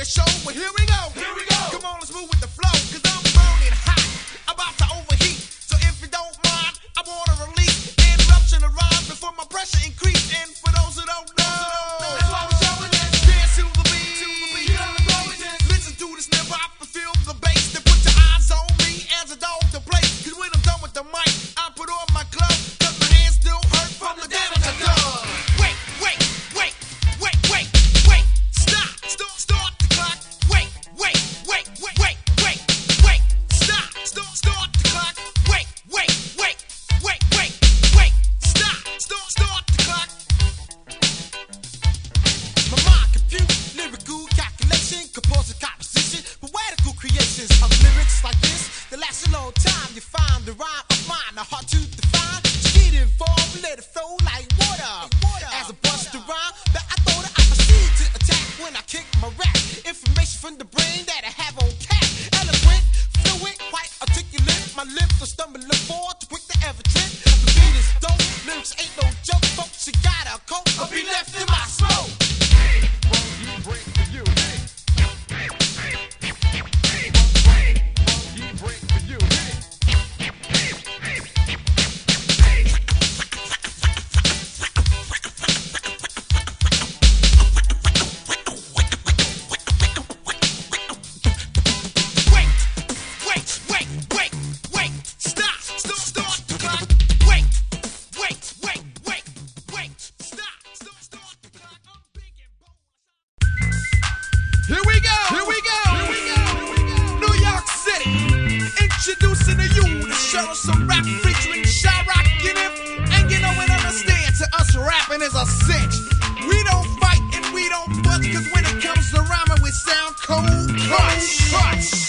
a show, well here we go. Come on, let's move with the flow, cause I'm burning hot, about to overheat. So if you don't mind, I wanna release an eruption of rhymes before my pressure increase. And for those who don't know, that's why we're showing this. Dance to the beat, listen to this never I feel the bass. Then put your eyes on me as a dog to play. Cause when I'm done with the mic, I put on my gloves, cause my hands still hurt from the damage I done. Wait, stop the clock. Wait, stop the clock. Wait, stop the clock. My mind confused, lyrical calculation, composing composition, poetical creations of lyrics like this that last a long time. You find the rhyme of mine, are hard to define. Just get involved, let it flow like water. As I bust the rhyme, that I thought I proceed to attack when I kick my rap. Information from the brain that I have on tap. Eloquent, fluent, quite articulate. My lips are stumbling forward to quick to ever trip. The beat is dope, lyrics ain't no joke, folks. You gotta cope or be left in my smoke. Introducing to you the show, some rap featuring Shyrock and If. And you know and understand, to us rapping is a cinch. We don't fight and we don't budge, cause when it comes to rhyming we sound cold, clutch.